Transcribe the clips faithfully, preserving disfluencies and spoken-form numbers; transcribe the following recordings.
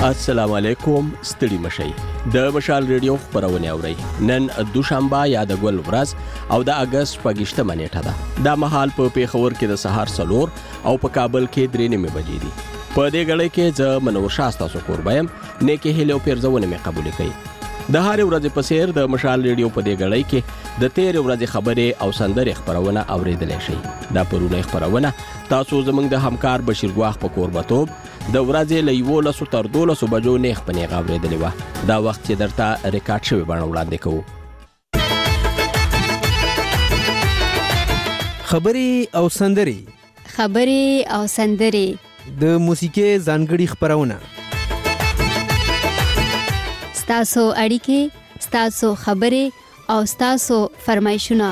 السلام علیکم، ستړي مشئ. د مشال ریډیو خبرونه اورئ. نن دوشنبه یا د ګل ورځ او د اگست پګشته منېټه ده. د مهال په پیښور کې د سهار سلور او په کابل کې درې نیمه بجې دي. په دې غړې کې ز منور شاستا سو قربایم نیکه هلو پیرزونه مې قبول کړي. د هر ورځې په سیر د مشال ریډیو په دې غړې کې د تیر ورځې خبرې او سندرې خبرونه اوریدل شي. دا پرونه خبرونه تاسو زمنګ د همکار بشیر ګواخ په قربتوب د ورځې له یو لسو تر دولسو بجو نیخ په نیغه اورېدلې وه. دا وخت چې درته ریکارډ شوی بڼه وړاندې کوو. خبرې او سندرې خبرې او سندرې د موسیقي ځانګړي خبرونه ستاسو اړیکې، ستاسو خبرې او ستاسو فرمایشونه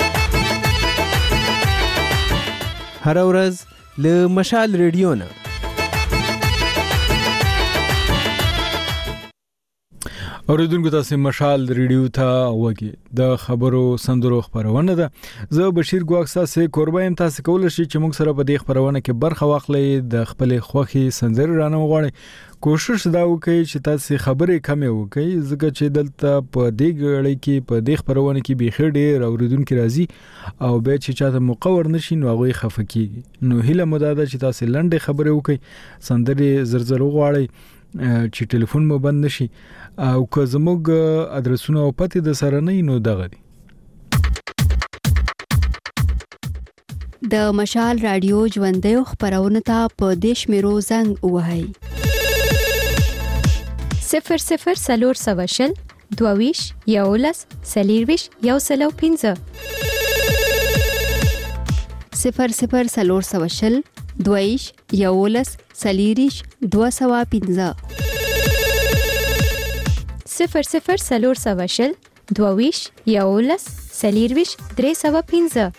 هر ورځ له مشال ریډیو نه. اوریدونکو تاسو مشال ریډیو ته وګورئ. د خبرو سندرو خبرونه ده. زه بشیر ګواخ تاسو قربایم تاسو کول شي چې موږ سره په دې خبرونه کې برخه واخلئ. د خپل خوخي سندر رانه وغواړئ. کوشش دا وکړئ چې تاسو خبرې کمې وکړئ ځکه چې دلته په دې غړې کې په دې خبرونه کې بيخي ډېر اوریدونکو راځي او به چې چاته مقور نشي نو هغه خفقيږي. نو هله مداده چې تاسو لنډه خبرې وکړئ، سندرې زرزر وغواړئ چې ټلیفون مو بند نشي او که زموږ ادرسونه او پته د سره نه نو دغه دي. د مشال رادیو ژوندۍ خبرونه ته په دیش میرو زنګ وهاي صفر صفر سلور سواشل دوویش یولس سلیرویش یو سلو پینزه صفر صفر سلور سواشل دوویش یولس سلیریش دو سوا پینزه صفر صفر سلور سواشل دوویش یولس سلیرویش درې سوا پینزه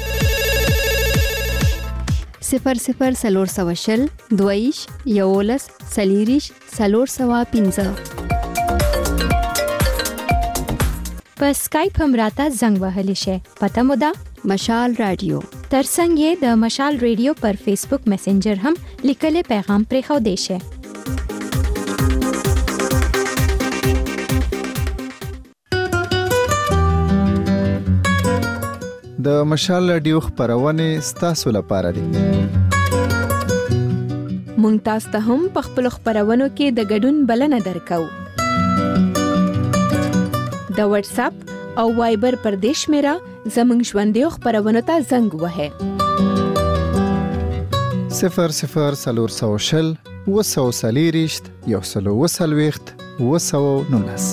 صفر صفر سلور سواشل دوویش یولس سلیریش سلور سوا پینزه. په سکایپ هم راته زنګ وهلی شي. پته مو ده مشال رادیو. ترڅنګ یې د مشال ریډیو پر فیسبوک میسنجر هم لیکل پیغام پرې خو دی شي. د مشال رادیو خبرونه ستاسو لپاره دي. مونږ تاسو ته هم په خپل خبرونو کې د ګډون بلنه درکو. د واتس اپ او وایبر پر دیش میرا زمنګ ژوندۍ خبرونو ته زنګ وهه. صفر صفر سلور سوشل وسو سلیریشت یو سلو وسلويخت وسو نونس.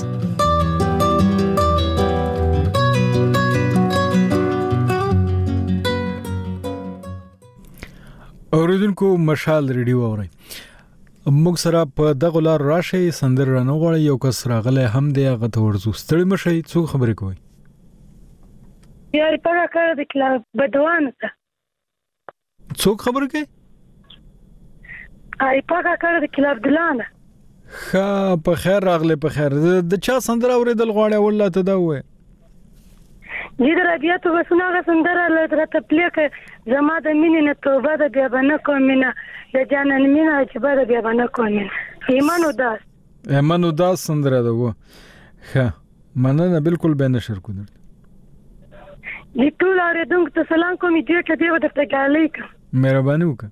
اوریدونکو مشال ریډیو اورئ. موږ سره په دغه لار راشي سندر رانه غواړي. یو کس راغلی هم دی هغه ته ورزو. ستړي مشئ. څو خبرې کوي؟ یاري پاکه کړ د کلا بدوانه ته. څوک خبرې کوي؟ یاري پاکه کړ د کلا بدلانه. ښه په خیر راغلی. په خیر. د چا سندر اوریدل غواړي والله ته دا وې؟ دې درابیاتو وسناغه سندره لته پلیکه زما د مینې نه توبه د بیا باندې کومینه د جانان مینه چې بعد بیا باندې کومینه ایمان وداس ایمان وداس سندره ده و. ښه مننه بالکل به نشر کو درته. دې ټول اوریدونکو ته سلام کوم. دې ته دې ورته علیکم. مهرباني وکړه.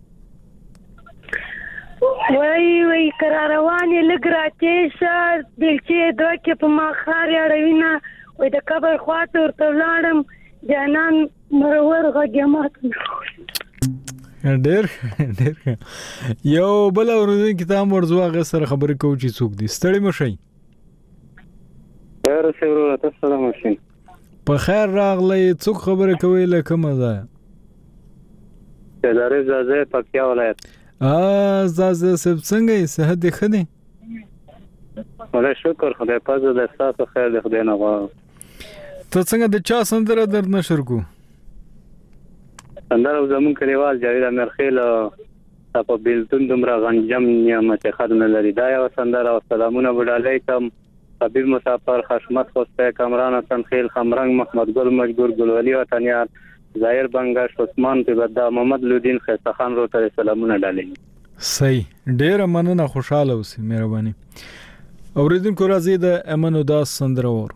وای وای قراروانې لګراته شر دلچې دوکه په ما خار یاړوینه وای د کبر خواته ورته لاړم جانان مرور غږمات. ډېر ډېر یو بل ورځ کې تاسو ورځو هغه سره خبرې کوو چې څوک دي. ستړي مشئ. خیر سره تاسو سلام شین. په خیر راغلی. څوک خبرې کوي لکه مزه؟ ادارې زازه پکتیا ولایت. ا زازه سب څنګه صحت دې ښه دی؟ والله شکر خدای پاک دې تاسو خیر دې خدای نه غواړم. ته څنګه د چا سندره در نشر کو؟ سندره زمون کلیوال جاوید امرخیل په بیلتون دمرا غنجم نعمت خدمت لري. دا یو سندره. السلامونه علیکم حبیب مسافر خشمت خوسته کامران سنخیل خمرنگ محمد گل مجبور گلولی وطنیار ظاهر بنگش عثمان پیبدا محمد لودین خیستخان رو ته سلامونه ډالې. صحیح ډیر مننه خوشاله اوسئ مهرباني اوریدونکو راځي د امن وداس سندره وورو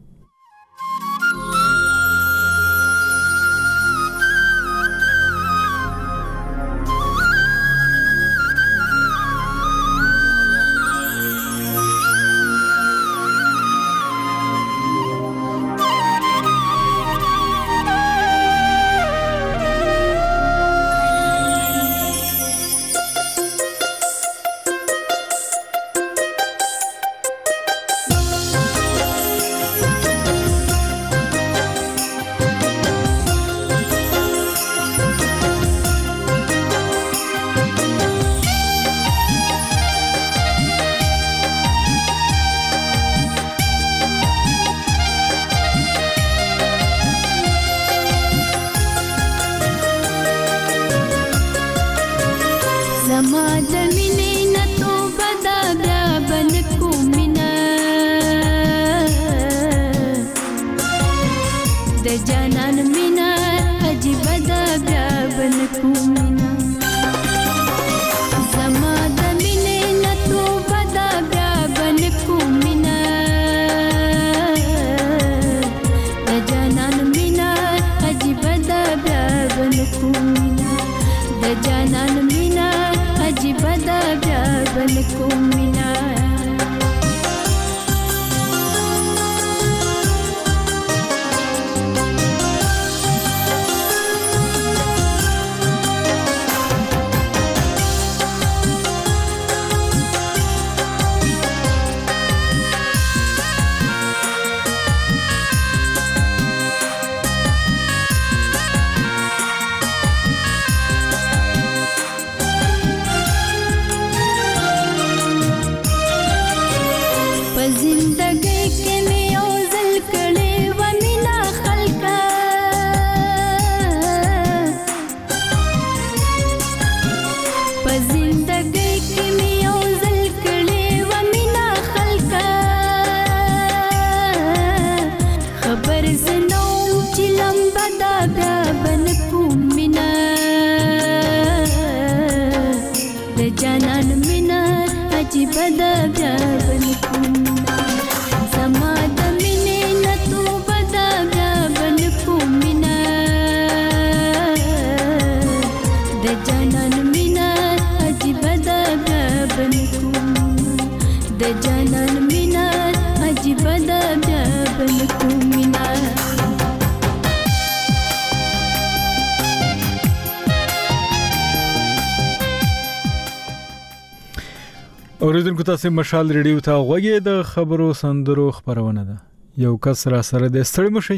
اوریدونکو تاسو مشال ریډیو ته غوږی د خبرو سندرو خبرونه ده یو کس را سره د ستړي مشي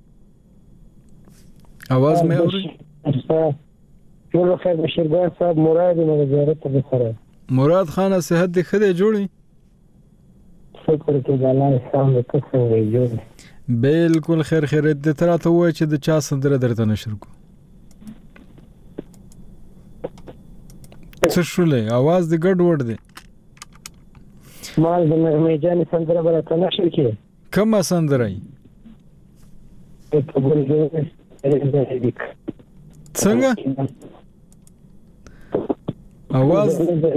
आवाज مې اوري ټول خیر بشیرګان صاحب مراد مې زیارت ته سره مراد خان صحت دې خدای جوړي شکر کې الله سلام وکړي جوړ بالکل خیر خیرت دې تر ته وای چې د چا سندره درته نشر کو څه شولې आवाज دې ګډ وډ دی مال د مرمه جان سندره بل ته نشر کې کومه سندره ای څنګه आवाज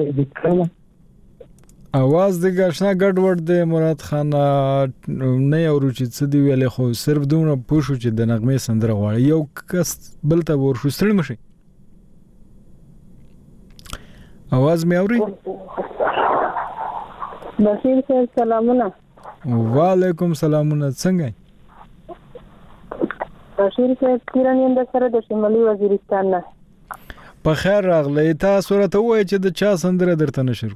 आवाज د ګښنا ګډ وډ دی مراد خان نه اورو چې څه دی ویلې خو صرف دومره پوښو چې د نغمه سندره غواړي یو کس بل ته ورشو ستړي مشي आवाज مې اوري بشیر صاحب سلامونه وعلیکم سلامونه څنګه بشیر صاحب کیرانیم د سره د شمالي وزیرستان نه په خیر راغلی تاسو راته وایئ چې د چا سندره درته نشر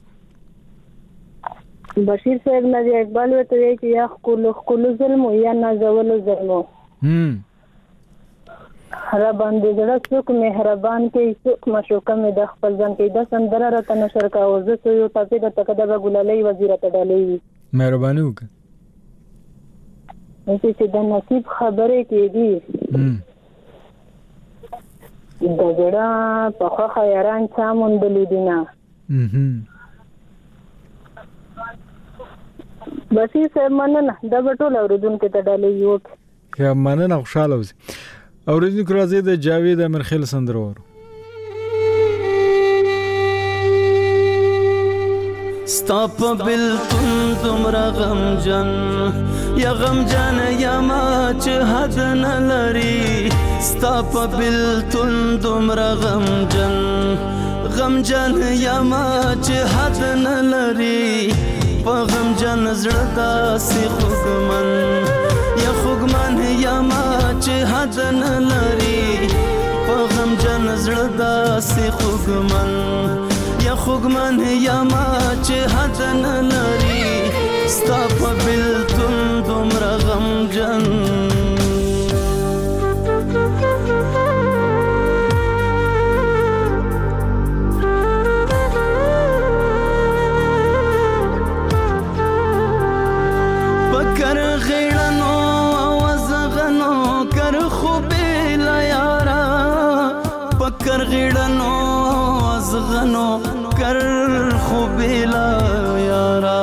بشیر صاحب نجی اقبال وته وی چې یا خپل خپل ظلم یا نازول ظلم هم را باندې زړه څوک مهربان کې څوک مشوکه مې د خپل ځان کې د سندره راته نشر کا او زه یو تاسو د تکده ګلالي وزیر ته ډالې مهرباني وکړه چې د نصیب خبرې کېږي د زړه په خوخه یاران چا موندلې دي نه بسې سه مننه د بټول اوریدونکو ته ډالې یو یا مننه خوشاله اوسئ اوریدونکو راځي د جاوید امرخیل سندره ورو ستا په بلتون دومره غمجن یا غمجن یما چې حد نه لري ستا په بلتون دومره غمجن غمجن یما چې حد نه لري په غمجن زړه داسې خوږمن یا خوږمن یما چې حد نه لري په غمجن زړه داسې خوږمن یا خوږمن یما چې حد نه لري ستا په بلتون دومره غمجن پکر غیړنو وزغنو کر خوبې لا یارا پکر غیړنو وزغنو کر خوبې لا یارا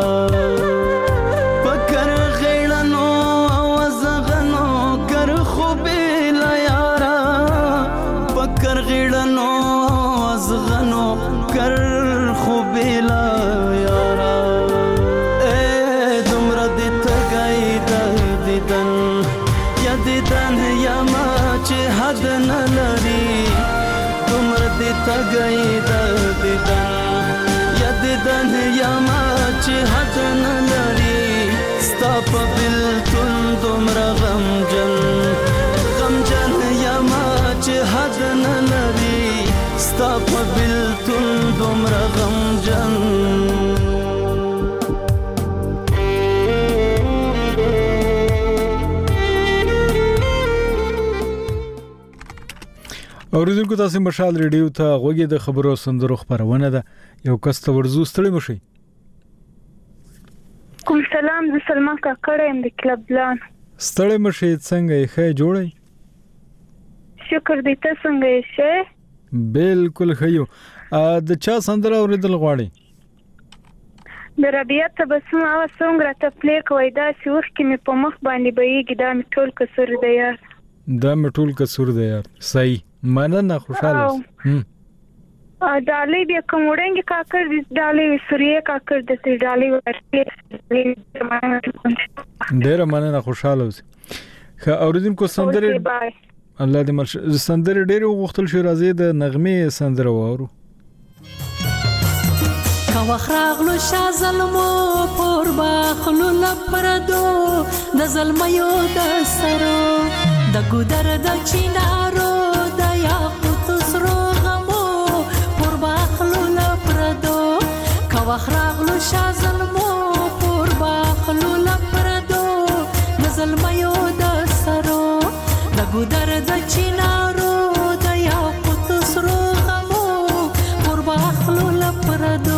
پکر غیړنو وزغنو کر خوبې لا یارا پکر غیړنو وزغنو کر خوبې لا یارا دیدن یما چې حد نه لري دومره دې تګی د دیدن یا دیدن یما چې حد نه لري ستا په بلتون دومره غمجن غمجن یما چې حد نه لري ستا په بلتون دومره غمجن اوریدونکو تاسو مشال ریډیو ته غوږی د خبرو سندرو خبرونه ده یو کس ته ورزو ستړي مشي کوم سلام ز سلمان کا کړم د کلب پلان ستړي مشي څنګه یې ښه جوړی شکر دې ته څنګه یې شه بالکل خيو د چا سندره اوریدل غواړي د ربيعه تبسم او څنګه ته پلی کوي دا چې وخت کې مې په مخ باندې بېګی دا مې ټول کسر دی یار دا مې ټول کسر دی یار صحیح مننه خوشاله هم ډالۍ بیا کومړنګ کاکر ډالۍ سوریه کاکر د سې ډالۍ ورته ډېر مننه خوشاله اوسې خا اوریدونکو سندره الله دې مرشه سندره ډېر وغوښتل شو راځي د نغمه سندره وورو کا وخراغلو شازلمو پور باخلو لپردو د زلمیو د سرو د ګودر د چینارو د یاقوت سرو غمو پور باخلو لپردو کا وخراغلو شازلمو پور باخلو لپردو د زلمیو د سرو د ګودر د چینارو د یاقوت سرو غمو پور باخلو لپردو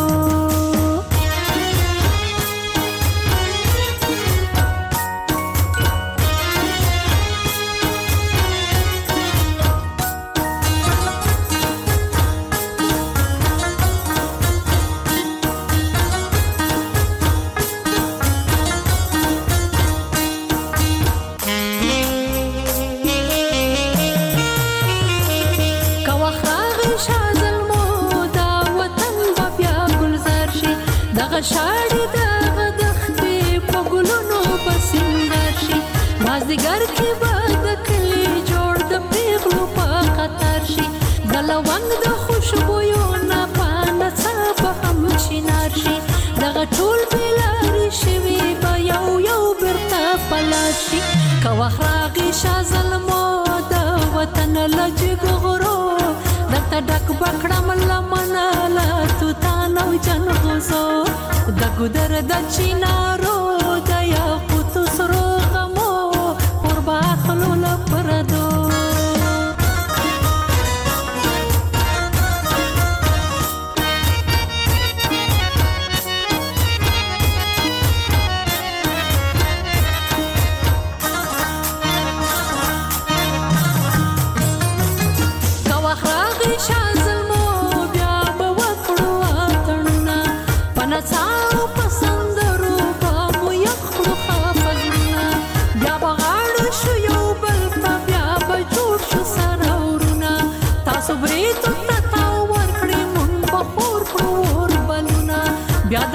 شاړې د غدختې په ګلونو بسنګر شي مازدیګر کې به د کلي جوړ د پیغلو په قطر شي د لونګ د خوشبویو نه پانه څه به هم چینار شي دغه ټول بېلارې شوي به یو یو بیرته پلار شي که وخت راغی شاه زلمو د وطن له جګغرو درته ډک به کړم لمنه له توتان او جنغوزو د ګودر د چینارو د یاقوت سرو غمو پر باخلو لپردو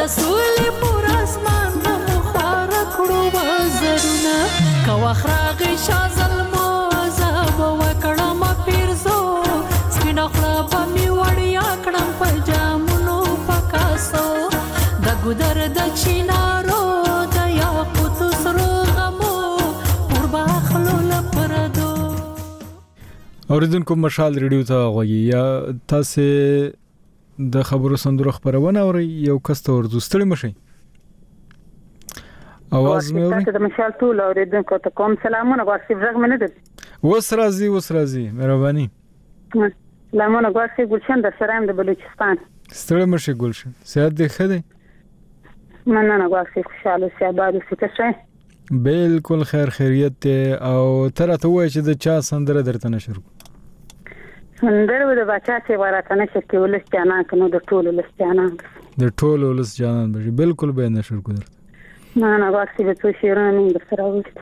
سولې پر اسمان مو خوار کړو وزرونه کو اخراغ شازل مو زاب وکړم پیرزو سپین خلا په می وړیا کړم په جامونو پکاسو د ګدر د چینارو د یاقوت سرو غمو پر باخلو لپردو. اوریدونکو مشال ریډیو ته غوږی یا تاسو د خبرو سندرو خبرونه اوري یو کس ته ورزو ستړي مشي اواز مې اوري تاسو د مشال ټول اوریدونکو ته کوم سلامونه غواړم زغ منه ده وس راځي وس راځي مهرباني سلامونه غواړم ګلشن د سرام د بلوچستان ستړي مشي ګلشن سیادت دې خده مننه غواړم خوشاله سي آباد اوسئ تاسو بالکل خیر خیریت او تر ته وای چې د چا سندره درته نشر سندر و د بچا چې ورته نشه کې ولس جانان کنو د ټولو ولس جانان د ټولو ولس جانان به بالکل به نشر کو درته نه نه واکسي به څو شیرونه موږ در سره وست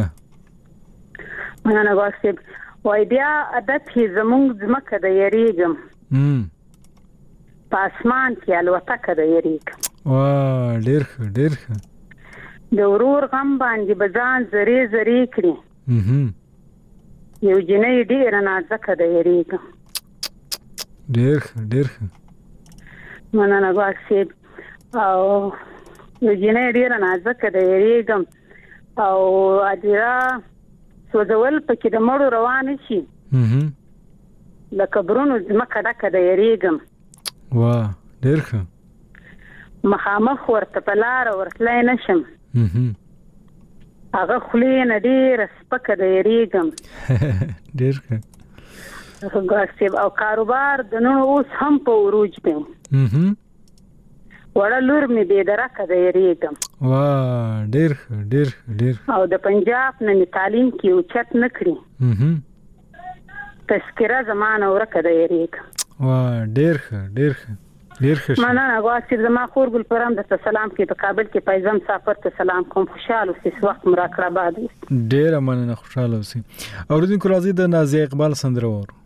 ښه نه نه واکسي وای بیا عادت هي زموږ ځمکه د یریګم هم په اسمان کې الوتکه د یریګم وا ډیر ښه ډیر ښه د ورور غم باندې بزان زری زری کړی هم یو جنې ډیر نازکه د یریګم ډیر ښه ډیر ښه مننه واکسي او یو جنې ډیر نازکه د یریګم او اجرا سوځول پکې د مړو روان شي هم لکه برونو ځمکه ډکه د یریګم وا ډیر ښه مخامخ ورته په لار ورتلای نشم هم هغه خلې نه ډیر سپکه د یریګم ډیر ښه ګاسب او کاروبار د نن اوس هم په وروج دی هم وړه لور می به درکه د یریګم وا ډیر ښه ډیر ډیر او د پنجاب نه تعلیم کې اوچت نکړي هم تذکرہ زمانه ورکه د یریګم وا ډیر ښه ډیر ښه ډیر ښه مننه غواړم زما خور ګل پرم د سلام کې په کابل کې پایزم سفر ته سلام کوم خوشاله اوسئ وخت مراقبه بعد ډیر مننه خوشاله اوسئ اوریدونکو راځي د نازي اقبال سندره ورو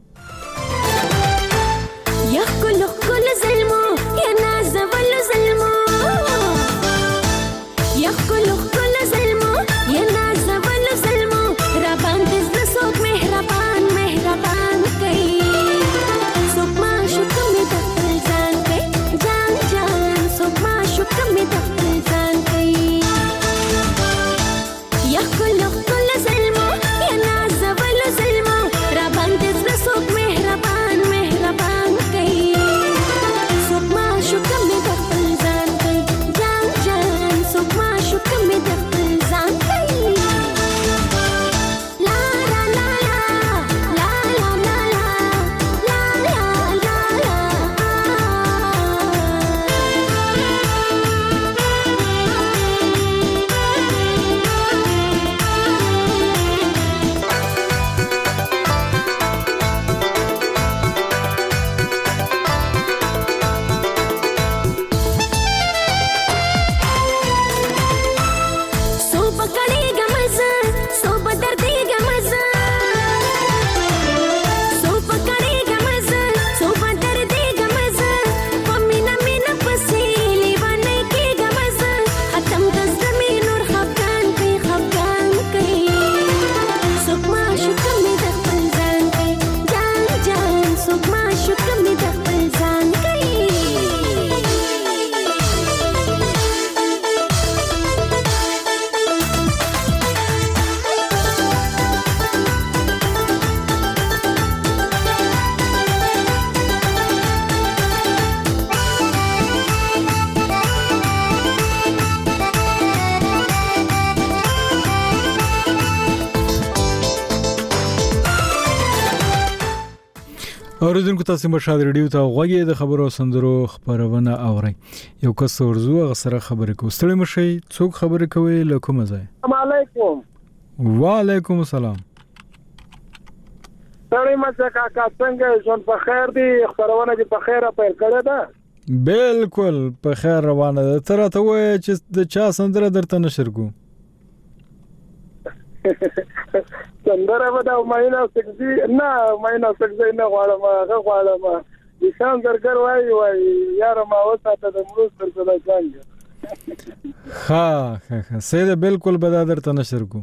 یا کل کل ظلمو یا ناز ول ظلمو یا کل کل ظلمو یا ناز ول ظلمو را باندې ز سوک مهربان مهربان کوي سوک ما شکر می د ځان کوي جان جان سوک ما شکر می د ځان کوي یا کل کل ظلمو یا ناز ول ظلمو را باندې ز سوک مهربان مهربان کوي سوک ما شکر می د ځان کوي جان جان سوک ما شکر می د ځان کوي لا لا لا لا لا لا لا لا سو پکړې غمزه سو بدردې غمزه سو پکړې غمزه سو بدردې غمزه پمینا مینا پسې لیوانې کې غمزه ختم د زمين نور خفقان کوي خفقان کوي سوک ما شکر می د خپل ځان کوي جان جان سوک ما شکر می د خپل ځان کوي اوریدونکو تاسو مشال ریډیو ته غوږی د خبرو سندرو خبرونه اوري یو کس ورزو غسره خبرې کو ستړي مشي څوک خبرې کوي لکه مزه السلام علیکم وعلیکم السلام ستړي مزه کاکا څنګه ژوند په خیر دی خبرونه دې په خیره پیل کړه ده بالکل په خیر روانه ده تر ته وای چې د چا سندره درته نشر کو سندره ودا ماینا سکزي نه ماینا سکزي نه غواړم هغه غواړم نشان درګر وایي وایي یاره ما وساته د مروز تر څه د څنګه ها ها سید بالکل به دا درته نشر کو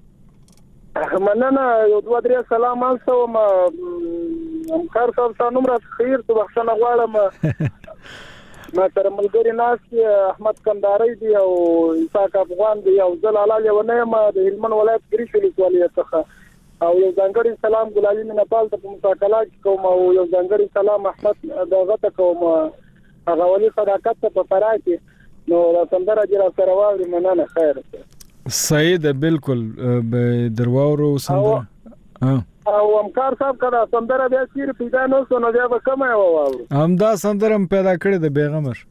مننه یو دوه درې سلام آلسو ما همکار صاحب سانوم را خیر تو بخښنه غواړم ما سره ملګری ناست احمد کنداري دی او اسحاق افغان دی او زلاله لیونه ما د هلمند ولایت ګریش ولسوالۍ څخه او یو ځانګړی سلام ګلالي منپال ته په مساکلات کوم او یو ځانګړی سلام احمد دغه ته کوم هغه ولي صداقت ته په فرا کې نو را سندره جرا سره واوري مننه خیر سعید بالکل درواورو سندره او همکار صاحب کړه سندره بیا چیر پیدا نو سو نو بیا به کومه واورو همدا سندره پیدا کړی د بیغمر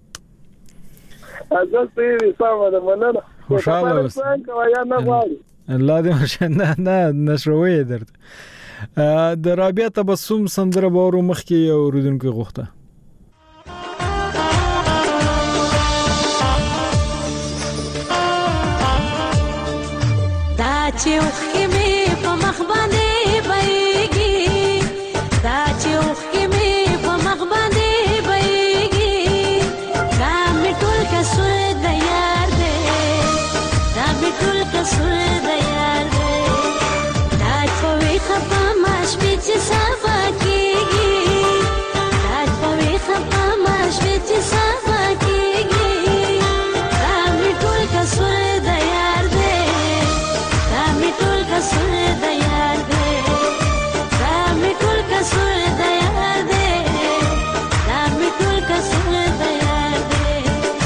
اجازه سي سلام ده مننه خوشاله اوسه یا نه غواړي الله دې مشنه نه نشروي درته د رابعه تبسم سندره باور مخ کې یو رودونکو غوښته دا چې وخې مې په مخ باندې بېږي دا چې وخې مې په مخ باندې بېږي دا مې ټول کسور د یار دی دا مې ټول کسور صفا کیږي راج په خپه ماش چې صفا کیږي دا می ټول کسر د یار دې دا می ټول کسر د یار دې دا می ټول کسر د یار دې دا می ټول کسر د یار دې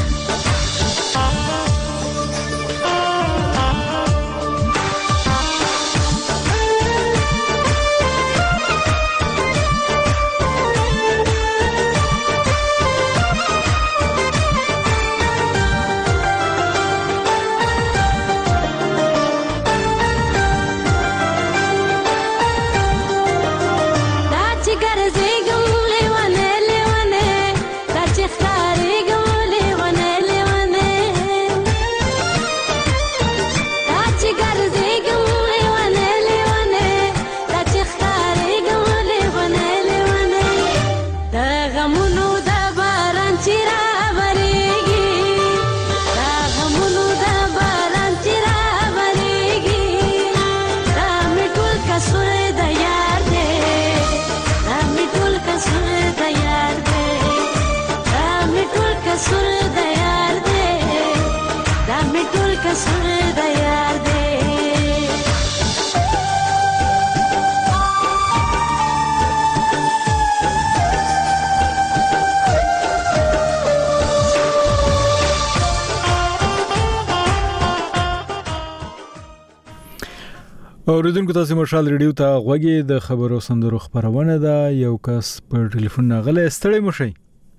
اوریدونکو تاسو مشال ریډیو ته غوږی د خبرو سندرو خبرونه ده یو کس پر ټلیفون ناغله ستړی مشي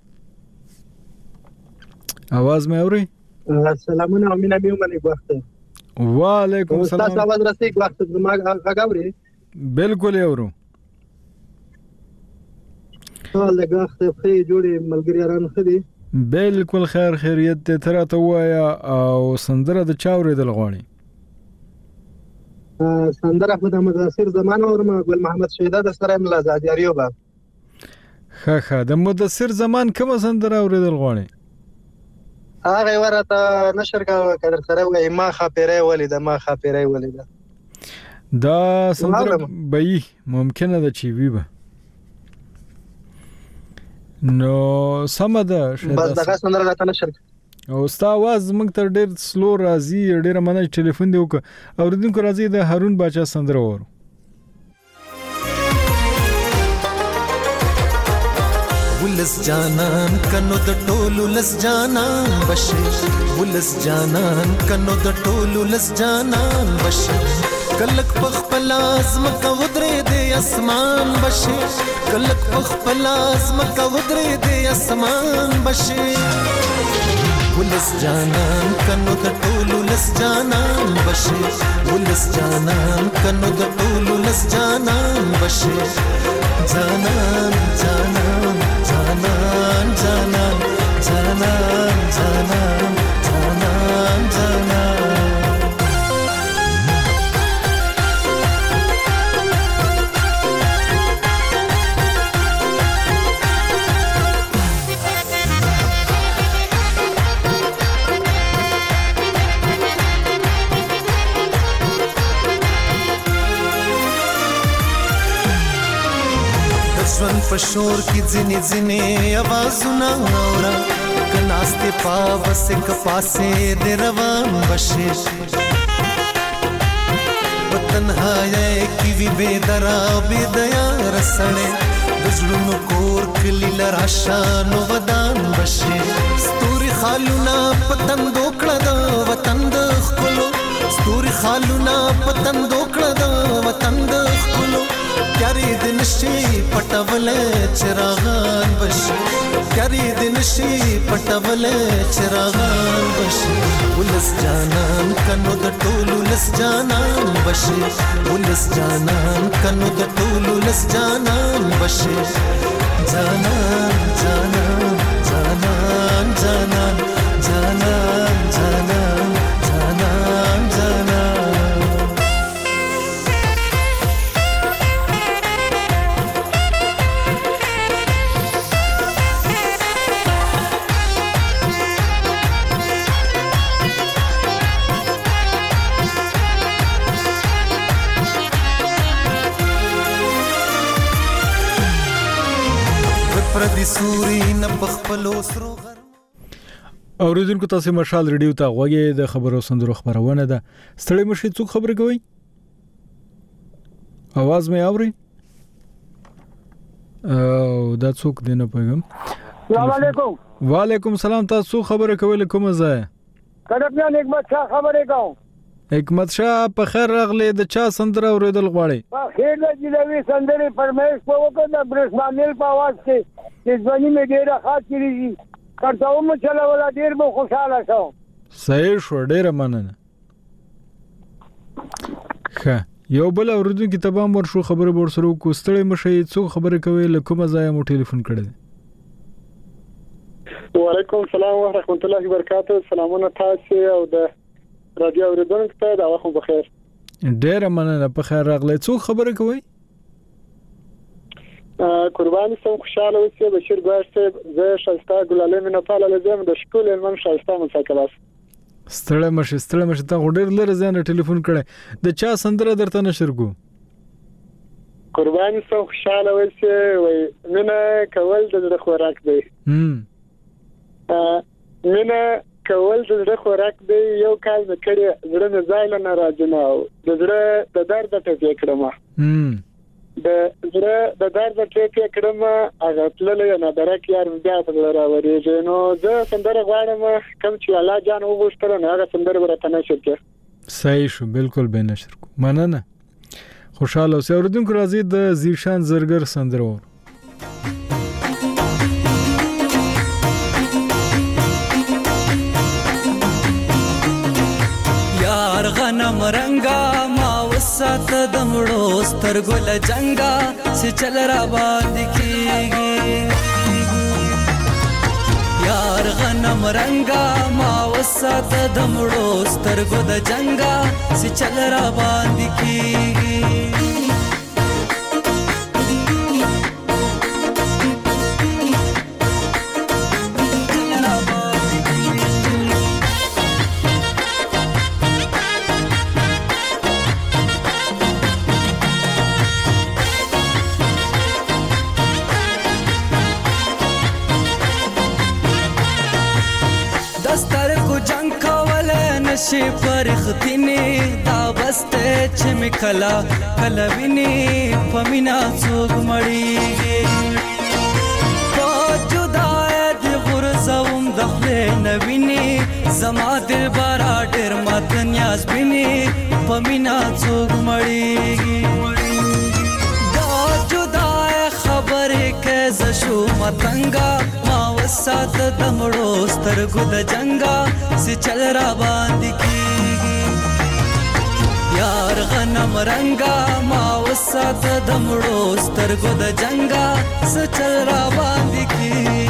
आवाज مې اوري سلامونه امینه مې ومنه وخت وعلیکم السلام تاسو आवाज راسي وخت ما غاوري بالکل اورو ټول دغه خپل جوړي ملګریان خدي بالکل خیر خیریت ته تر ته وایا او سندره د چاوري د لغونی سندره په د مدثر زمان او ګل محمد شهیدا د سره مل آزادیاریو با خا خا د مدثر زمان کوم سندره اوریدل غواړي هغه ورته نشر کا کړه سره وای ما خاپیره ولید ما خاپیره ولید دا سندره به ممکنه ده چې وی به نو سمده بس دغه سندره راته نشر او ستا आवाज موږ تر ډیر سلو راځي ډیر مننه ټلیفون دی وک اوریدونکو راځي د هارون باچا سندره ورو ولس جانان کنو د ټولو لس جانان بشه ولس جانان کنو د ټولو لس جانان بشه کلک پخپل ازم کا ودرې د اسمان بشه کلک پخپل ازم کا ودرې د اسمان بشه ولس جانان کنو د ټولو لس جانان بشه ولس جانان کنو د ټولو لس جانان بشه جانان جانان جانان جانان جانان جانان جانان جانان ژوند په شور کې ځینې ځینې اوازونه اورم که ناستې په وسې که پاسې دې روان بشې په تنهایۍ کې وي بې دره بې دیاره سړی د زړونو کور کلي له راشه نو ودان بشې ستوري خالونه په تندو کړه د وطن د ښکلو ستوري خالونه په تندو کړه د وطن د ښکلو کاری د نشي پټولې چراغان بشي کاری د نشي پټولې چراغان بشي ولس جانان کنو د ټولو لس جانان بشي ولس جانان کنو د ټولو لس جانان بشي جانان جانان جانان جانان جانان جانان جانان جانان پردي سوري نه بخپلو سرو اوریدونکو تاسو مشال ریډیو ته غوږی د خبرو سندرو خبرونه ده ستړي مشي څوک خبرې کوي आवाज مې اوري او دا څوک دی نه پېږم السلام علیکم وعلیکم السلام تاسو خبرې کولې کوم ځای کډپیا حکمت شاه خبرې کوم حکمت شاه په خیر راغلی د چا سندره اوریدل غواړي په خیر د جلوي سندري پرمېش په وکړه د برسمانیل په आवाज کې چې ځواني مې ډېره خاص کړی کارتاو مو چلا ولا ډېر مو خوشاله شو صحیح شو ډېر مننه ښه یو بل اوریدونکو ته به مر شو خبره بور سره کو ستړي مشي څو خبره کوي لکه مزه مو ټلیفون کړی وعلیکم السلام ورحمت الله وبرکاته سلامونه تاسو او د رادیو اوریدونکو ته دا وخت بخیر ډېر مننه په خیر راغلی څو خبره کوي قرباني سم خوشاله اوسئ بشیر ګوار صاحب زه شایسته ګلاله مینه پاله لزم د شکول علم شایسته مساکلاس ستړی مشه ستړی مشه ته ډېر لره ځان ټلیفون کړي د چا سندره درته نشر کو قرباني سم خوشاله اوسئ وای مینه کول د زړه خوراک دی هم مینه کول د زړه خوراک دی یو کال د کړي زړه نه ځایله نه راځي نو د زړه د درد ته فکرم هم د زړه د درد ته فکرم هغه تللې نه درک یار بیا ته راوړي نو زه سندره غواړم کوم چې الله جان وګورستره نه هغه سندره ورته نشر کړ صحیح شو بالکل به نشر کو مننه خوشاله اوسئ اوریدونکو راځي د زیشان زرګر سندره ور یار غنم رنگا ما وسات دمړو سترګل جنگا چې چل را باندې کیږي یار غنم رنگا ما وسات دمړو سترګل جنگا چې چل را باندې کیږي نشي پرختنی دا بسته چې مکلا کلویني پمینا څوک مړیږي په جدای دی غرزوم دخله نویني زما دل بارا ډېر مات نیاز بیني پمینا څوک مړیږي دا جدای خبره کې زشو متنګا ما وسات دمړو سترګو د جنگا سي چل را باندې کیږي یار غنم رنگا ما وسات دمړو سترګو د جنگا سي چل را باندې کیږي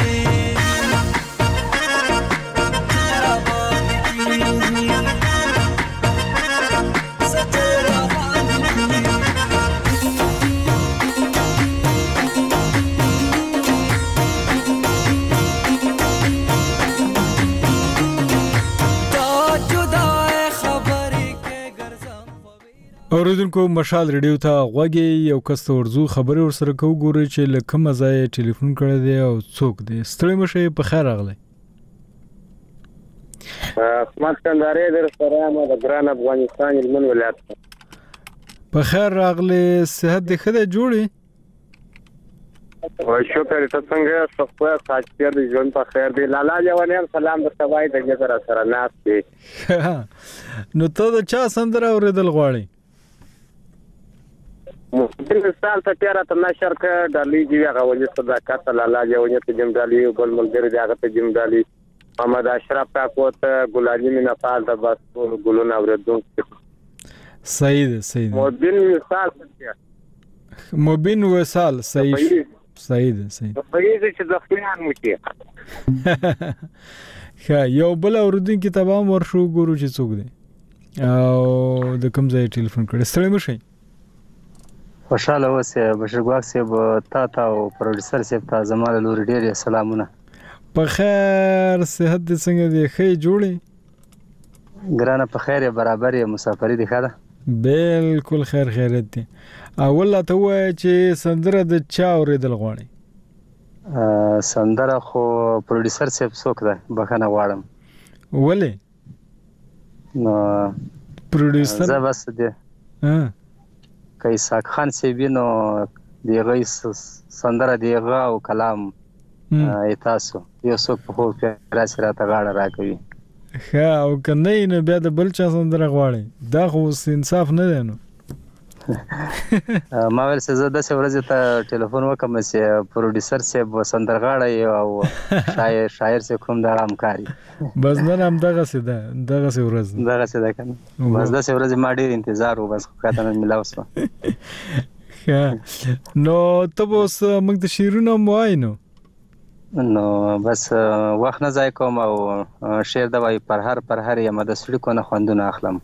اوریدونکو مشال ریډیو ته غوږی یو کس ته ورزو خبرې ورسره کو ګوري چې لکه مزای ټلیفون کړی دی او څوک دی ستړي مشه په خیر راغلی اسمت کنداري در سره ما د ګران افغانستان هلمند ولایت په خیر راغلی صحت دې ښه دی جوړې او شکر ته څنګه صفه خاطر دې ژوند په خیر دی لالا جوانیان سلام د سوای د جګر سره ناس دی نو ته د چا سندره اوریدل غواړې ممکن سال ته تیرا ته نشر ک ډالۍ دی هغه ولې صداقت لالا جوانیت جم ډالۍ بل ملګری دی هغه ته جم ډالۍ محمد اشرف کا کوت ګلالي مینا پال د بس ګلونه اوریدو صحیح ده صحیح ده مبین مثال مبین وصال صحیح صحیح ده صحیح صحیح ده چې د خپلان مکه ښه یو بل اوریدونکو ته به ورشو ګورو چې څوک دی او د کوم ځای ټلیفون کړی ستړي مشي خوشاله اوسه بشیر ګواک صاحب تا تا او پروډوسر صاحب ته زموږ لوري ډېر سلامونه په خیر صحت دې څنګه دی ښه جوړې ګرانه په خیر برابر یې مسافری دی ښه بالکل خیر خیرت دی اول ته وای چې سندره د چا اوریدل غواړي سندره خو پروډوسر صاحب څوک دی بخنه غواړم ولې نو پروډوسر زه بس دی ها کایساک خان صاحب نو دی غیس سندره دیغه او کلام ایتاسو یو څوک په خو پیرا سره ته غاړه راکوي ښه او کنه نه بیا د بل چا سندره غواړي دا خو انصاف نه دی نو ما ول څه زده څه ورځ ته ټلیفون وکم چې پروډوسر صاحب سندرغاړی او شاعر شاعر څه کوم د همکاري بس نن هم دغه څه ده دغه څه ورځ دغه څه ده کنه بس د څه ورځ ما ډیر انتظار و بس خاطر نه ملاوسو نو ته اوس موږ د شیرونو مواینو نو بس وخت نه ځای کوم او شعر د وای پر هر پر هر یم د سړي کو نه خوندونه اخلم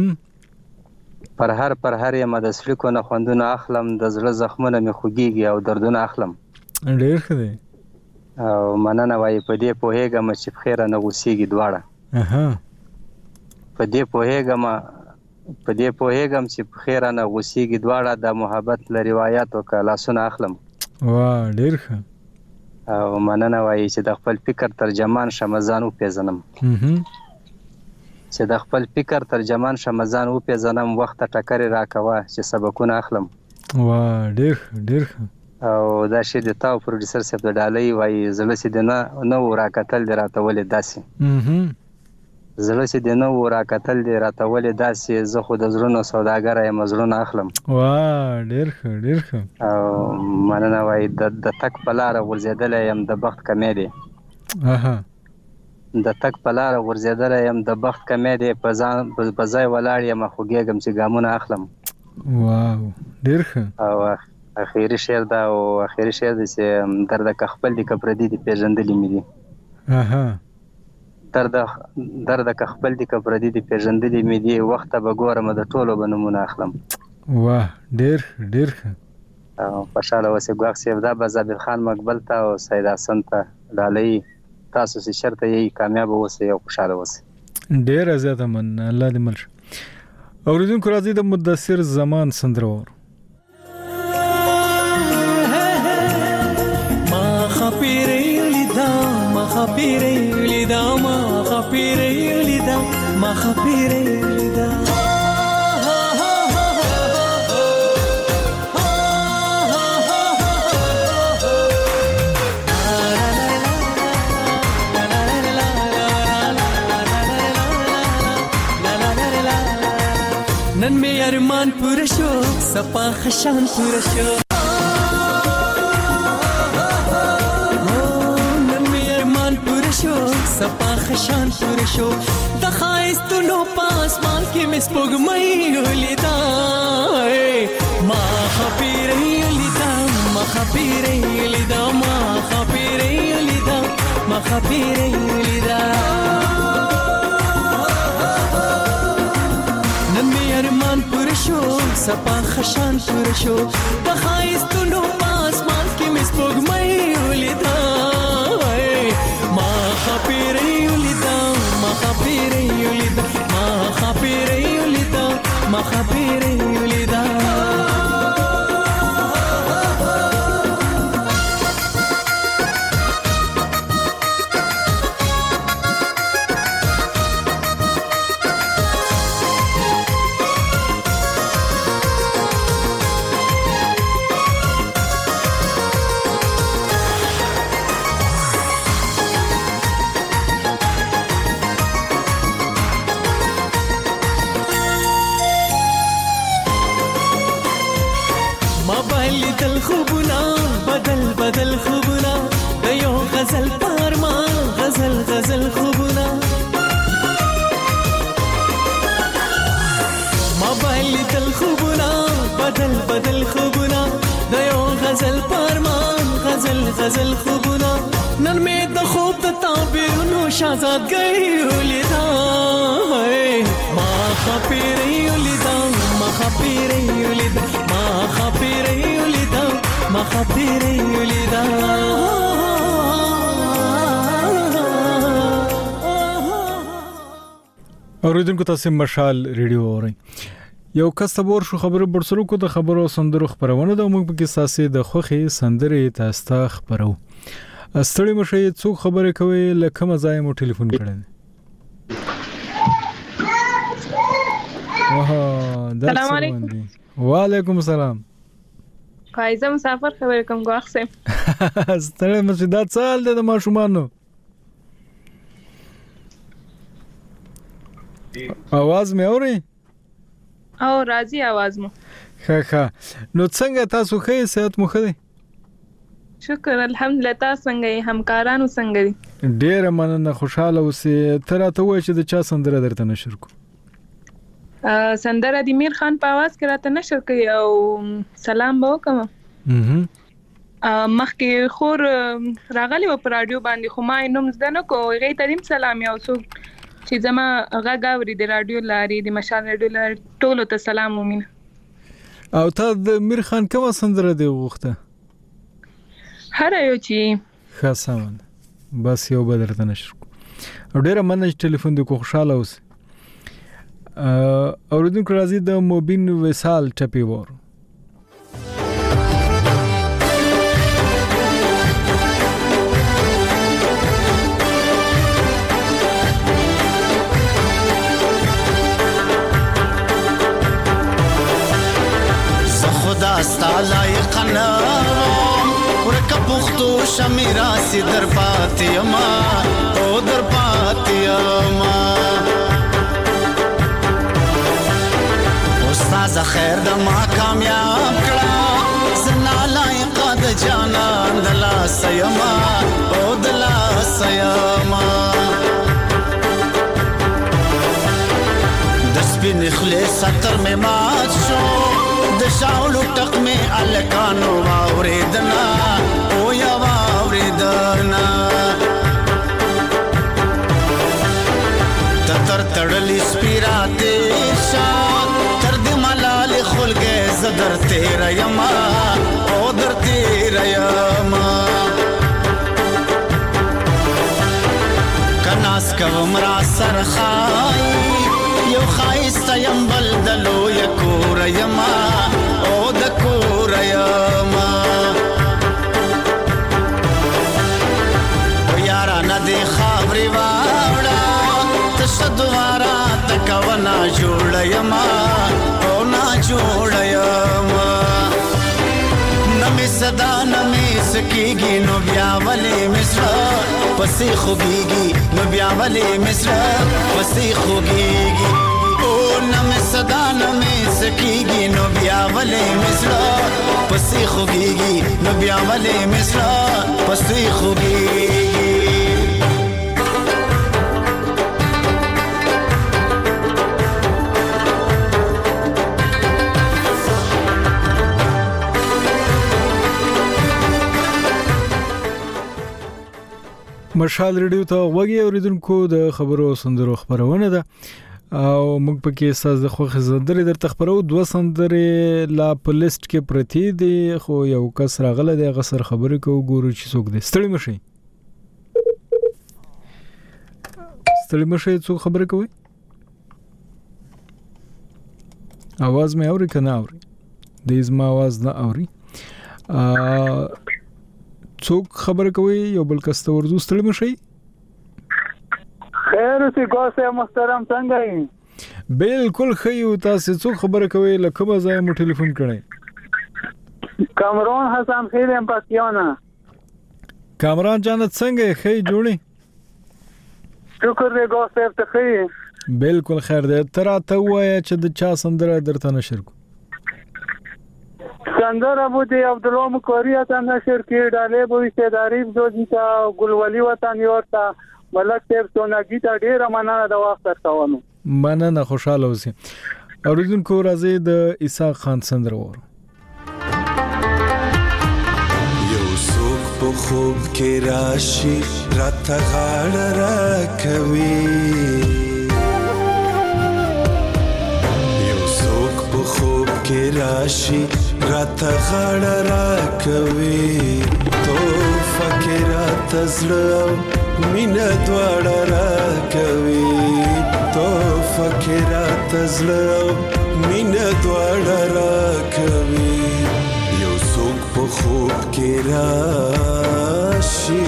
پر هر پر هر یم د سړي کو نه خوندونه اخلم د زړه زخمونه می خوګيږي او دردونه اخلم ډېر ښه دی او مننه وای په دې پوهېږم چې خیره نه غوسیږي دواړه اها په دې پوهېږم په دې پوهېږم چې خیره نه غوسیږي دواړه د محبت ل روایتو کلاسونه اخلم وا ډېر ښه او مننه وای چې د خپل فکر ترجمان شمزان او پیژنم چې د خپل فکر ترجمان شمزان او پیژنم وخت ټکر راکوا چې سبقونه اخلم وا ډېر ډېر او دا شی د تاو پروډوسر صاحب د ډالۍ وای زړه سي د نه نو راکتل دی راته ولې داسي زړه سي د نو راکتل دی راته ولې داسي زه خو د زړونو سوداګر یم زړونه اخلم وا ډېر ډېر او مننه وای د د تک پلار ورزیدل یم د بخت کمې دی اها د تک پلار ورزیدل یم د بخت کمې دی په ځان په ځای ولاړ یم خوګېږم چې ګامونه اخلم واو ډېر او اخیری شعر دا او اخیری شعر د چې درد ک خپل د کپردي د پیژندلې مې دي اها درد درد ک خپل د کپردي د پیژندلې مې دي وخت به ګورم د ټولو بنمونه اخلم واه ډېر ډېر او خوشاله اوسې ګواښ صاحب دا به زابر خان مقبل ته او سید حسن ته ډالۍ تاسو چې شرط یې کامیاب اوسئ او خوشاله اوسئ ډېر زیاته من الله دې مل اوریدونکو راځي د مدثر زمان سندرور ما خپيرې لیدا ما خپيرې لیدا ما خپيرې لیدا ما خپيرې لیدا نن می ارمان پوره شو سپا خشان پوره شو نن می ارمان پوره شو سپا خشان پوره شو د خایستونو پاسمان کې مس پګمې ولیدا ما خپيرې لیدا ما خپيرې لیدا ما خپيرې لیدا ما خپيرې لیدا ارمان پوره شو سپا خشان پوره شو د خایستونو پاسمان کې مس پګمې ولیدا ما خپيرې ولیدا ما خپيرې ولیدا ما خپيرې ولیدا ما خپيرې ولیدا ما باندې دل خوبونه بدل بدل خوبونه د یو غزل پارما غزل غزل خوبونه ما باندې دل خوبونه بدل بدل خوبونه د یو غزل پارما غزل غزل خوبونه نن مې د خوب د تعبیرونو شهزادګۍ ولیدا ما خپېرې ولیدا ما خپېرې ولیدا ما خپېرې ولیدا ما خپېرې ولیدا اوریدونکو تاسو مشال ریډیو اورئ یو کس تبور شو خبرو برسلو کو د خبرو سندرو خبرونه د موږ په کې ساسي د خوخي سندرې تاسو خبرو استړی مشه څو خبره کوي لکه مزای مو ټلیفون کړل واه السلام علیکم وعلیکم السلام فایزه مسافر خبر کوم غوښه استړی مشه دا څال د ماشومانو आवाज مې اوري او راځي आवाज مو ښه ښه نو څنګه تاسو ښه صحت مو ښه شکر الحمدلله تاسو څنګه یې همکارانو څنګه دي ډېر مننه خوشاله اوسې تر ته وای چې د چا سندره درته نشر کو سندره د میر خان په आवाज کې راته نشر کوي او سلام به وکم مخکې خور راغلی و په رادیو باندې خو ما نوم زده نه کو غي تریم سلام یو څو چې زما غږ اوري د رادیو لاري د مشال رادیو لاري ټولو ته سلام ومنه او ته د میر خان کومه سندره دی وغوښته هر یو چی خاصه بس یو بدر ته نشر او ډیره مننه ټلیفون د کو خوشاله اوس اوریدونکو راځي د موبین وصال ټپی وور خدا ستالای قنام ورکه پختو شمیرا سی در پاتیما او در پاتیما استاد خیر د ما کامیاب کړه زنا لایق د جانان دلا سیما او دلا سیما د سپین خلیص ستر می مات شو د شاولو ټق می الکانو واوریدنا او یا واوریدنا تر تړلی سپیراته شان تر دې ملال خلګه زدر تیر یما او در تیر یما کناس کوم را سرخای یو خایست یم بلدلو یکور یما او د کور یما او یارا ندی خبري واړه تشدوارا تکونا جوړ یما او نا جوړ یما نمی صدا نمی سکیږي نو بیا ولې مصر پسې خوږيږي نو بیا ولې مصر پسې خوږيږي او نمی صدا نمی سکیږي نو بیا ولې مصر پسې خوږيږي نو بیا ولې مصر پسې خوږيږي مشال ریډیو ته وګي اوریدونکو د خبرو سندرو خبرونه ده او موږ پکې ساز د خوخه زندري در تخبرو دوه سندري لا په لیست کې پرتی دي خو یو کس راغله د غسر خبرې کو ګورو چې څوک دي ستړي مشي ستړي مشي څوک خبرې کوي आवाज مې اوري کنه اوري د زما आवाज نه اوري ا څوک خبر کوي یو بل کس ته ورزو ستړي مشي خیر اوسې ګوسه محترم څنګه یې بالکل خیو تاسو څوک خبر کوي لکه به ځای مو ټلیفون کړئ کامران حسن خیر ام پاتیانا کامران جان څنګه خی جوړي شکر دې ګوسه ته خی بالکل خیر دې تر ته وای چې د چا سندره درته نشر کو سندره بودی عبدالله مکاری تا نشر کې ډالې بوي چې داریف دوی ته ګلولي وطن ورته ملک تیر سونګی ته ډیره مننه د وخت ترڅونو مننه خوشاله اوسئ. اوریدونکو راځي د اسحاق خان سندره وره. یو څوک په خوب کې راشي راته غاړه راکوي، خوب کې راشي راته غاړه راکوي، توفه کې راته زړه مینه دواړه راکوي، توفه کې راته زړه مینه دواړه راکوي، یو څوک په خوب کې راشي.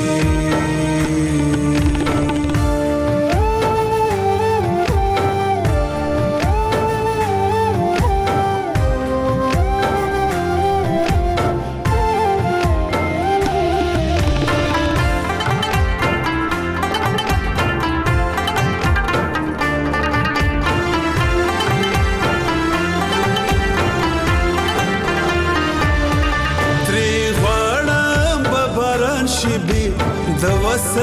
د وصل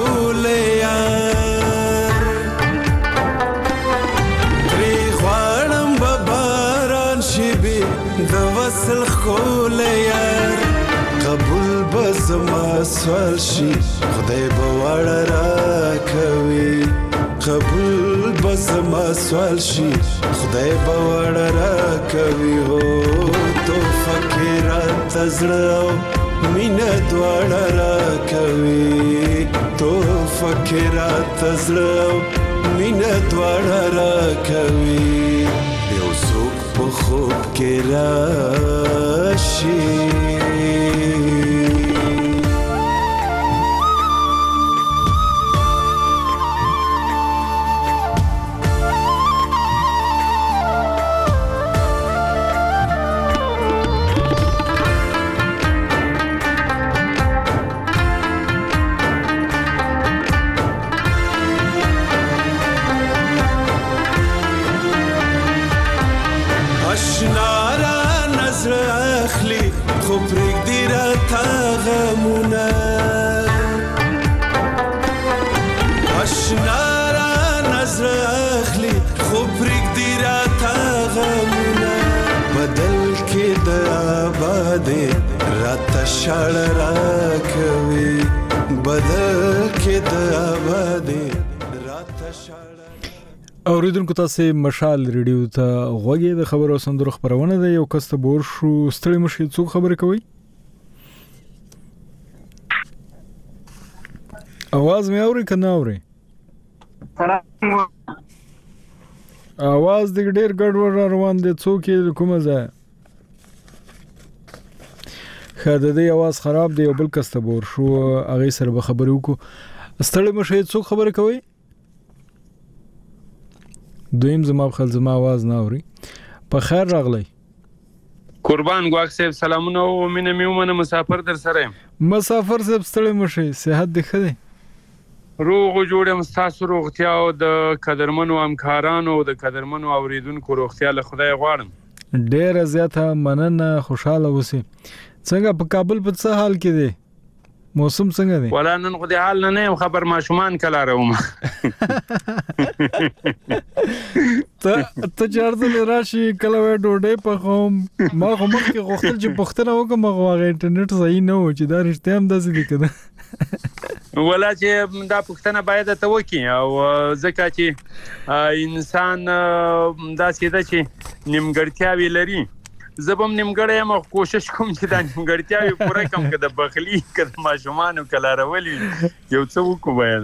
خولیار تری غواړم به باران شي بی د وصل خولیار، قبول به زما سوال شي خدای به واړه راکوي، قبول به زما سوال شي خدای به واړه راکوي، هو توفه کې راته زړه مینه دواړه راکوي، توفه کې راته زړه مینه دواړه راکوي، یو څوک په خوب کې راشي. شاړه راکوي بدل کې د آبادې راته شاړه. اوریدونکو تاسو مشال ریډیو ته غوږی د خبرو سندرو خبرونه ده. یو کس ته بور شو ستړي مشي څوک خبرې کوي؟ आवाज مې اوري کنه اوري؟ आवाज د ډېر ګډوډ روان دي. څوک یې کومه ځای خاده دی आवाज خراب دی. یو بل کس ته بور شو هغه سره به خبرې وکړو. ستړي مشه څوک خبرې کوي؟ دویم زما خپل زما आवाज نه اوري. په خیر راغلی. قربان ګواک صاحب سلامونه او مینه میومنه مسافر در سره. مسافر صاحب ستړي مشه صحت دی خدای. روغ جوړم تاسو روغتیا او د قدرمنو همکارانو او د قدرمنو اوریدونکو روغتیا له خدای غواړم. ډېر زیاته مننه خوشاله اوسئ. څنګه په کابل په څه حال کې دی؟ موسم څنګه دی؟ ولا نن خو د حال نه نه خبر ماشومان کلا راوم. ته ته چارځل راشي کله وې ډوډۍ په قوم ما خو مخ کې غوښتل چې پښتنه وکم هغه انټرنیټ صحیح نه و چې دا رښتیا هم داسې دي کنه. ولا چې دا پښتنه باید ته وکی او ځکه چې انسان داسې ده چې نیمګړتیاوي لري. زبم نیمګړی یم کوشش کوم چې دا نیمګړتیاوي پوره کم که د بخلي که د ماشومانو کلارولي یو څه وکړو باید.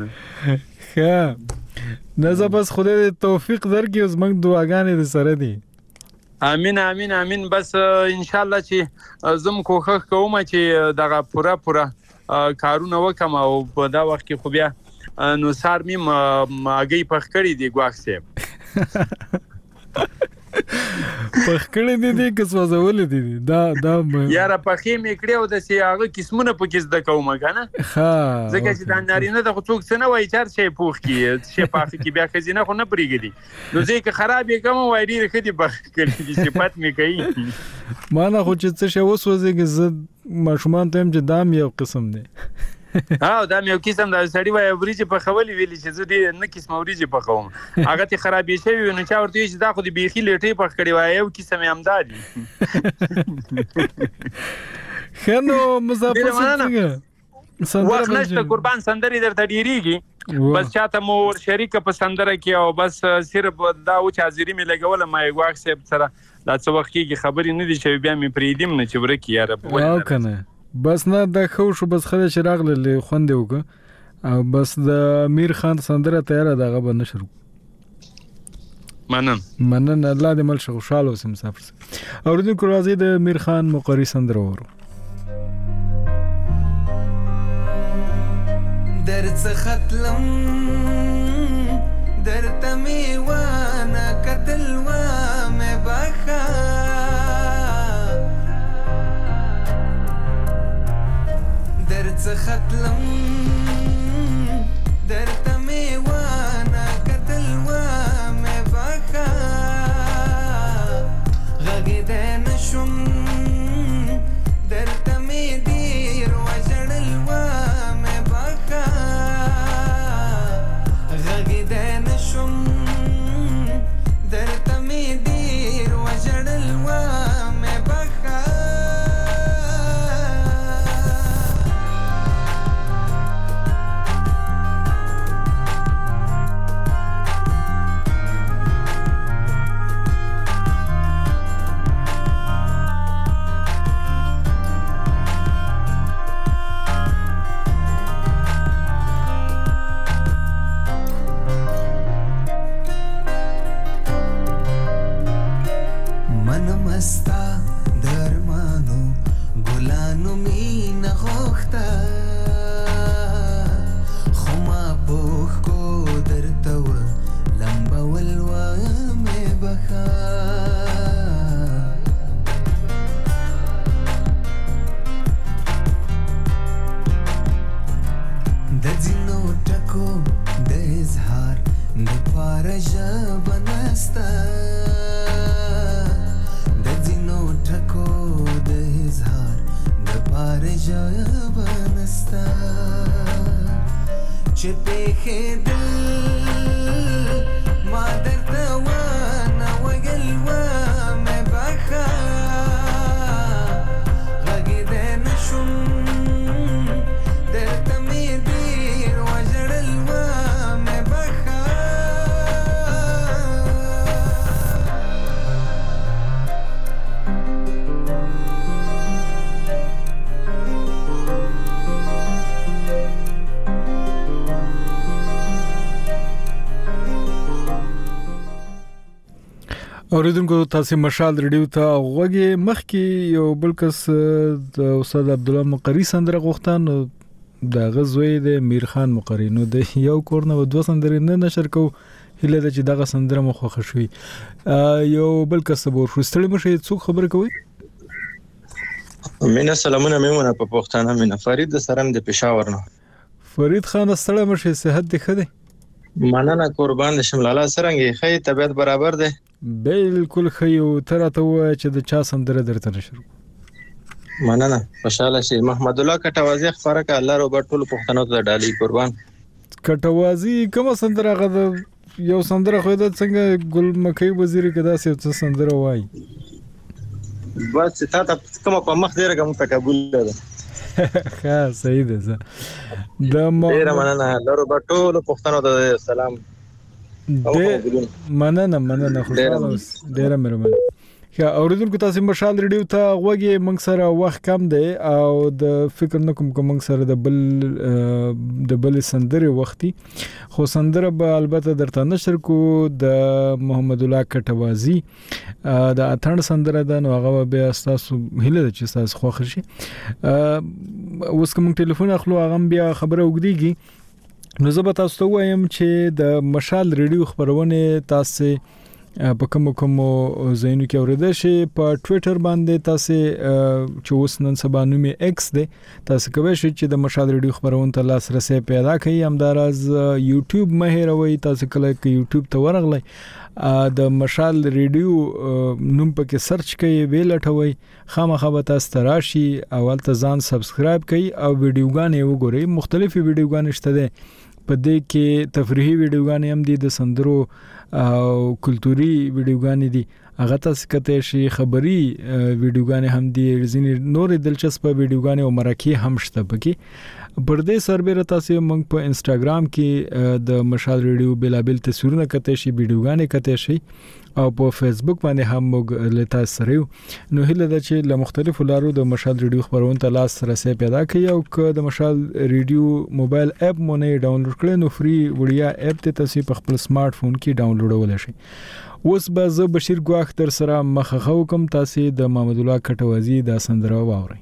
ښه نه زه بس خدای توفیق درکړي او زموږ دعاګانې د سره دي. امین امین امین. بس انشاءالله چې زم کوښښ کوم چې دغه پوره پوره کارونه وکم او په دا وخت کې خو بیا نو سار مې هګۍ پخ کړي دي ګواښ صاحب. پخکړې دي دي که سوځول دي دا دا یاره پخې مې کړې او د سي هغه قسمونه پکې زده کوم کنه ها ځکه چې د نارینه د څوک څه نه وایي چار شي پوخ کی شي پاخ کی بیا خزینه خو نه پریږدي نو ځکه خراب یې کوم وای ډیر خدي بخ کړي چې صفات مې کوي ما نه خو چې څه شی وسوځي زه ماشومان ته هم چې دام یو قسم دی ها دا مې یو قسم د سړی وای وريجه په خولي ویلي چې زه دې نه قسم وريجه په کوم هغه ته خرابې شوی نو چا ورته چې دا خو دې بيخي لټې په کړی وای یو قسم هم دادي خنو مسافر څنګه وخت نشته قربان سندري درته ډیریږي بس چاته مو شریک په سندره کې او بس صرف دا و چې حاضری مې لګول ما یو وخت سره دا څه وخت کې خبرې نه دي چې بیا مې پریدم نه چې ورکی یاره او کنه بس نه د خو شو بس خله چراغ له خوند وک او بس د امیر خان سندره تیار دغه به نشر منن منن الله دې مل خوشاله اوسم مسافر اوردن کو راځي د امیر خان مقری سندره ورو درڅ ختلم درته میوانه قتل و مې بخا درڅ ختلم درته میوانه قتل و مې بخا غږیدای نشم درته مې ډیر وژړل و مې بخا غږیدای نشم درته مې ډیر وژړل و مې بخا مستا درمانو ګلانو مینا غوښتا خو ما پوښ کو درته و لمبول و مې بخا د ځینو ټکو د اظهار د پاره ژبه نسته بنستا چې په دل ما درته وانا وګل و مې بخا غږیدای نشم درته مې ډیر وژړل و مې بخا اوریدونکو تاسو مشال ریډیو ته غوږی مخکې یو بل کس د استاد عبد الله مقری سندره غوښتن د غزوی د میر خان مقری نو د یو کورنه و دوه سندرې نه نشر کو هله د چې دغه سندره مخ خوښ شوي یو بل کس به ورستړي مشه څوک خبر کوي مینا سلامونه میمونه په پښتانه مینا فرید سرم د پېښور نه فرید خان ستړي مشه صحت دی خده مننه قربان شم لاله سرنګي خې طبيعت برابر ده بالکل خيو ترته و چې د چا سندره درته نشو مننه خوشاله شي محمد الله کټوازی خبره ک الله رو ټول پښتنو ته ډالي قربان کټوازی کوم سندره غد یو سندره خو د څنګه ګل مکي وزیر کدا څه سندره وای بس تا ته کوم په مخ ډیره کوم تقبل ده ها صحیح ده د ډیره مننه الله رو ټول پښتنو ته سلام د مننه مننه خوشاله ډیره مهرباني یا اوریدونکو تاسو مشال ریډیو ته غوږی موږ سره وخت کم دی او د فکر نکوم کوم موږ سره د بل د بل سندره وختي خو سندره به البته درته نشر کو د محمد الله کټوازی د اتن سندره ده نو هغه به تاسو هله چې تاسو خوښ شي اوس کوم ټلیفون اخلو هغه بیا خبره وګديږي نو زه به تاسو ته وایم چې د مشال ریډیو خبرونه تاسو په کوم کوم زینو کې اوریدل شي. په ټوئیټر باندې تاسو چې اوس نن سبا نومي ایکس دی تاسو کوی شئ چې د مشال ریډیو خبرونه ته لاسرسي پیدا کړئ. همداراز یوټیوب مه هېروئ. تاسو کله کې یوټیوب ته ورغلئ د مشال ریډیو نوم پکې سرچ کړئ ویلټوي خامخا به تاسو ته راشي. اول ته ځان سبسکرایب کړئ او ویډیوګانې وګورئ. مختلفي ویډیوګانې شته دي په دې کې تفریحي ویډیوګانې هم دي د سندرو او کلتوري ویډیوګانې دي هغه تاسو کته شي. خبري ویډیوګانې هم دي ځینې نور دلچسپ ویډیوګانې او مرکه هم شته پکې. پر دې سربېره تاسو موږ په انستګرام کې د مشال ریډیو بلابل تصویرونه کته شي ویډیوګانې کته شي او په فیسبوک باندې هم موږ لتا سره نو هله د چې له مختلفو لارو د مشال ریډیو خبرونه ته لاسرسي پیدا کړئ او که د مشال ریډیو موبایل اپ مونږ ډاونلوډ کړئ نو فری وړیا اپ ته تاسو په خپل سمارټ فون کې ډاونلوډول شي. اوس به زه بشیر ګواخ تر سره مخه کوم تاسو د محمد الله کټوازی د سندره واورئ.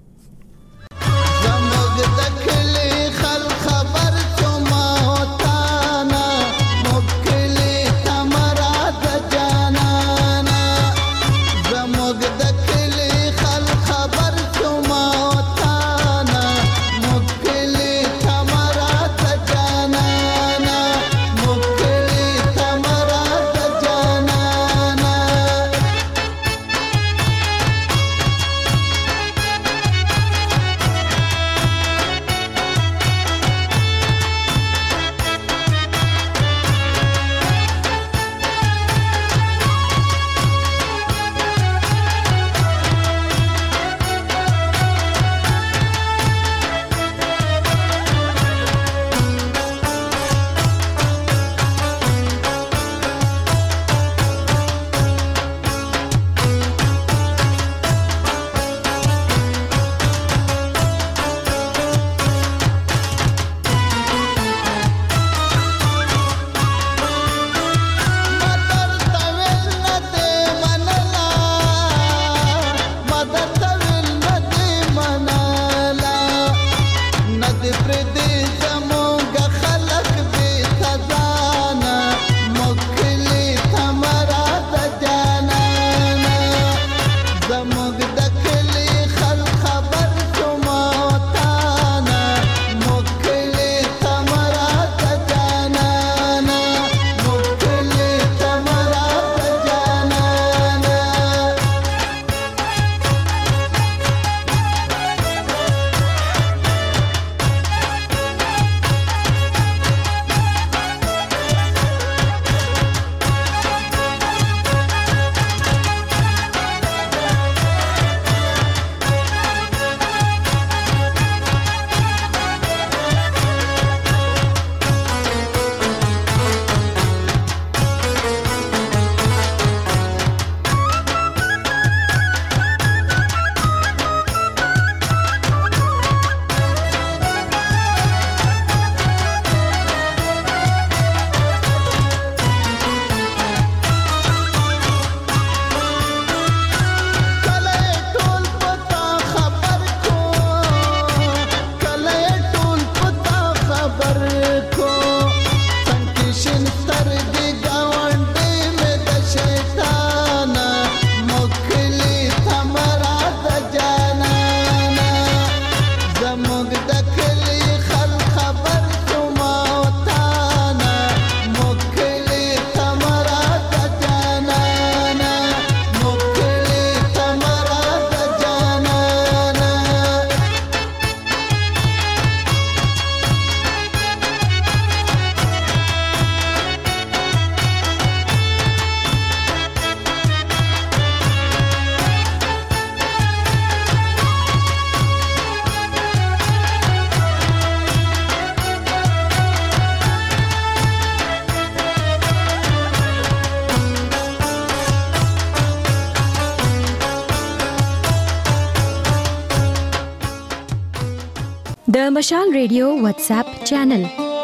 د مشال ریډیو واتس اپ چینل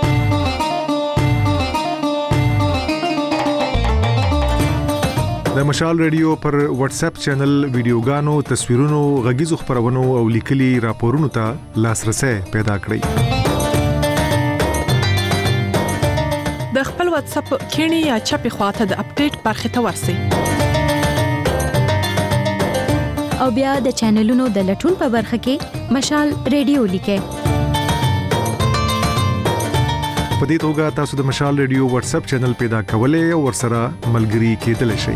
د مشال ریډیو پر واتس اپ چینل ویډیوګانو تصویرونو غږیزو خبرونو او لیکلي راپورونو ته لاسرسي پیدا کړئ. د خپل واتس اپ کینی یا چپی خواته د اپډیټ برخه ته ورسی او بیا د چینلونو د لټون په برخه کې مشال ریډیو لیکه. په دې توګه تاسو د مشال ریډیو واتس اپ چینل پیدا کولای او ورسره ملګري کېدلی شئ.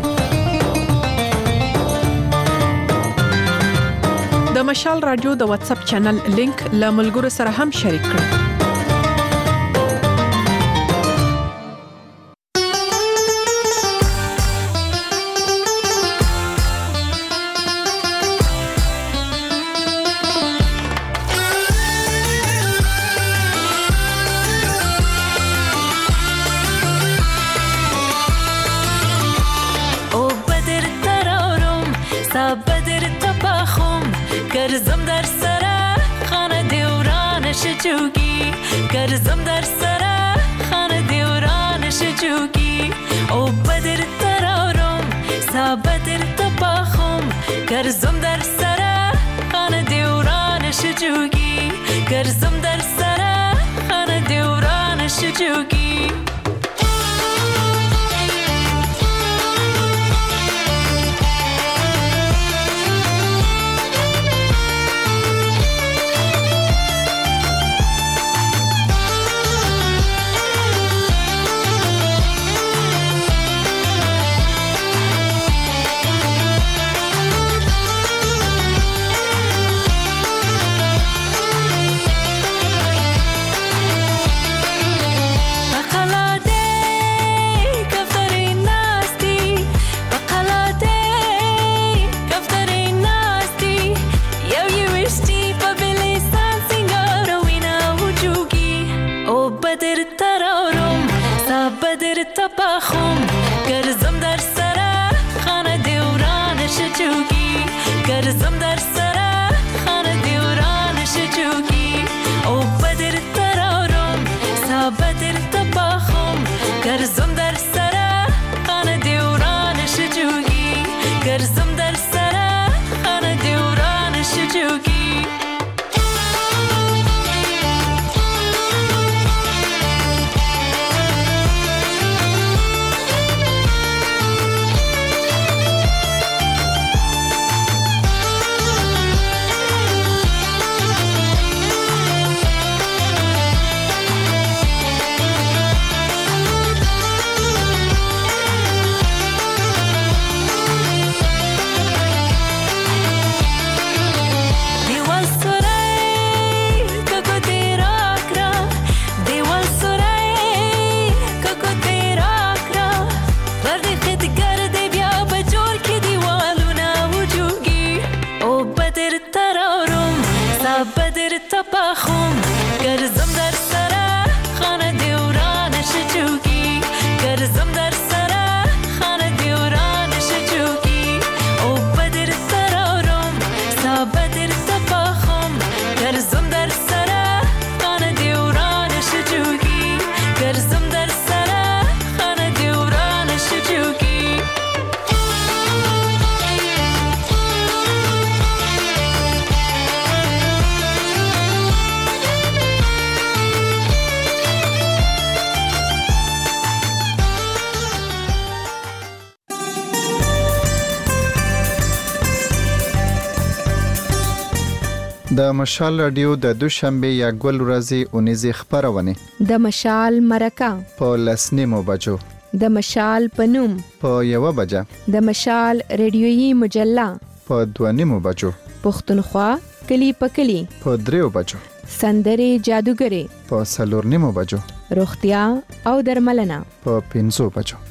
د مشال رادیو د واتس اپ چینل لینک له ملګرو سره هم شریک کړئ. کرزم در سره خانه دیورانش چوکی کرزم در سره خانه دیورانش چوکی او بدر ترارم سابدر تباخم کرزم در سره خانه دیورانش چوکی کرزم در سره خانه دیورانش چوکی تباخم کرزم در سره خانه دیورانش چوکی کرزم در سره خانه دیورانش چوکی او بدر ترارم سابدر تباخم کرزم در سره خانه دیورانش چوکی کرزم در سره خانه دیورانش چوکی تباخم کرزم در سره خانه دیورانش چوکی کرزم در سره خانه دیورانش چوکی او بدر ترارم سابدر تباخم کرزم در سره خانه دیورانش چوکی کرزم در سره خانه دیورانش چوکی د مشال رادیو د دوشنبه یا ګل ورځې اونیزه خبرونه د مشال مرکه په لسنیمو بجو د مشال پنوم په یو بجه د مشال ریډیويي مجله په دوانیمو بجو پښتونخوا کلی په کلی په دریو بجو سندري جادوګری په سلورنیمو بجو روغتیا او درملنه په پنځو بجو